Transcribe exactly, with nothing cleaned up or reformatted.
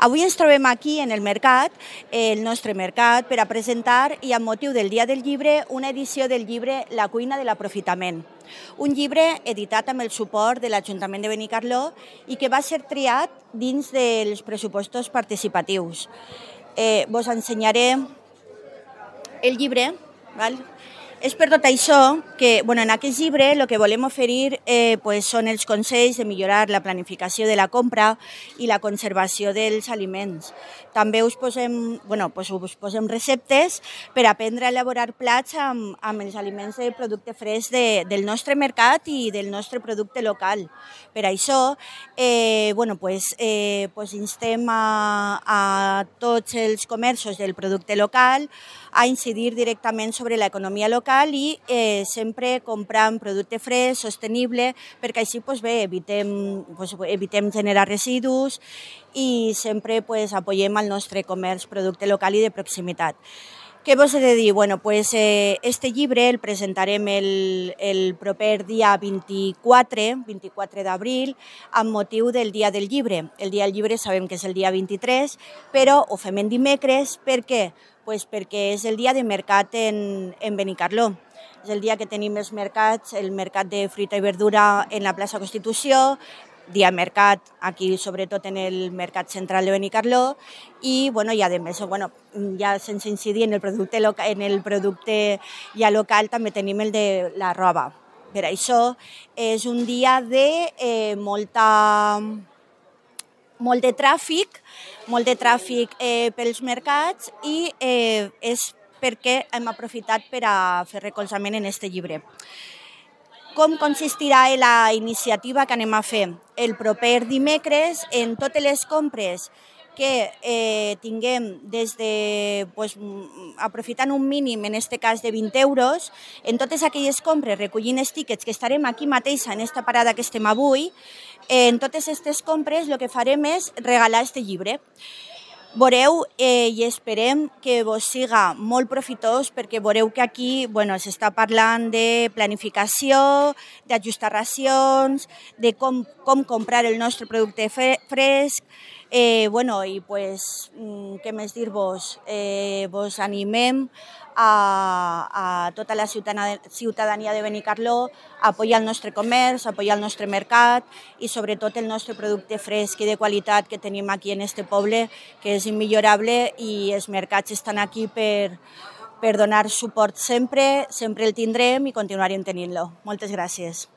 Avui ens trobem aquí en el mercat, el nostre mercat, per a presentar i amb motiu del Dia del Llibre una edició del llibre La cuina de l'aprofitament. Un llibre editat amb el suport de l'Ajuntament de Benicarló i que va ser triat dins dels pressupostos participatius. Eh, vos ensenyaré el llibre, val? És per tot això que bueno, en aquest llibre el que volem oferir eh, pues són els consells de millorar la planificació de la compra i la conservació dels aliments. També us posem, bueno, pues us posem receptes per aprendre a elaborar plats amb, amb els aliments de producte fresc de, del nostre mercat i del nostre producte local. Per això eh, bueno, pues, eh, pues instem a, a tots els comerços del producte local a incidir directament sobre l'economia local i eh, sempre comprant producte fresc, sostenible, perquè així pues, bé, evitem, pues, evitem generar residus i sempre pues, apoyem el nostre comerç, producte local i de proximitat. Què vos he de dir? Bueno, pues, eh, este llibre el presentarem el, el proper dia vint-i-quatre, vint-i-quatre d'abril, amb motiu del Dia del Llibre. El Dia del Llibre sabem que és el dia vint-i-tres, però ho fem en dimecres. Per què? Pues perquè és el dia de mercat en, en Benicarló. És el dia que tenim els mercats, el mercat de fruita i verdura en la plaça Constitució, dia mercat aquí sobretot en el mercat central de Benicarló i, bueno, i a més, bueno, ja sense incidir en el producte, local, en el producte ja local també tenim el de la roba. Per això és un dia de eh, molta... molt de tràfic, molt de tràfic eh, pels mercats i eh, és perquè hem aprofitat per a fer recolzament en aquest llibre. Com consistirà la iniciativa que anem a fer? El proper dimecres, en totes les compres que eh, tinguem des de, pues, aprofitant un mínim, en aquest cas de vint euros, en totes aquelles compres, recollint els tíquets que estarem aquí mateixa, en aquesta parada que estem avui, eh, en totes aquestes compres el que farem és regalar aquest llibre. Veureu eh, i esperem que vos siga molt profitós perquè veureu que aquí bueno, s'està parlant de planificació, d'ajustar racions, de com, com comprar el nostre producte fresc, eh, bueno, i pues, què més dir-vos? Eh, vos animem a, a tota la ciutadania de Benicarló a apoyar el nostre comerç, a apoyar el nostre mercat i sobretot el nostre producte fresc i de qualitat que tenim aquí en este poble, que és immillorable i els mercats estan aquí per, per donar suport sempre, sempre el tindrem i continuarem tenint-lo. Moltes gràcies.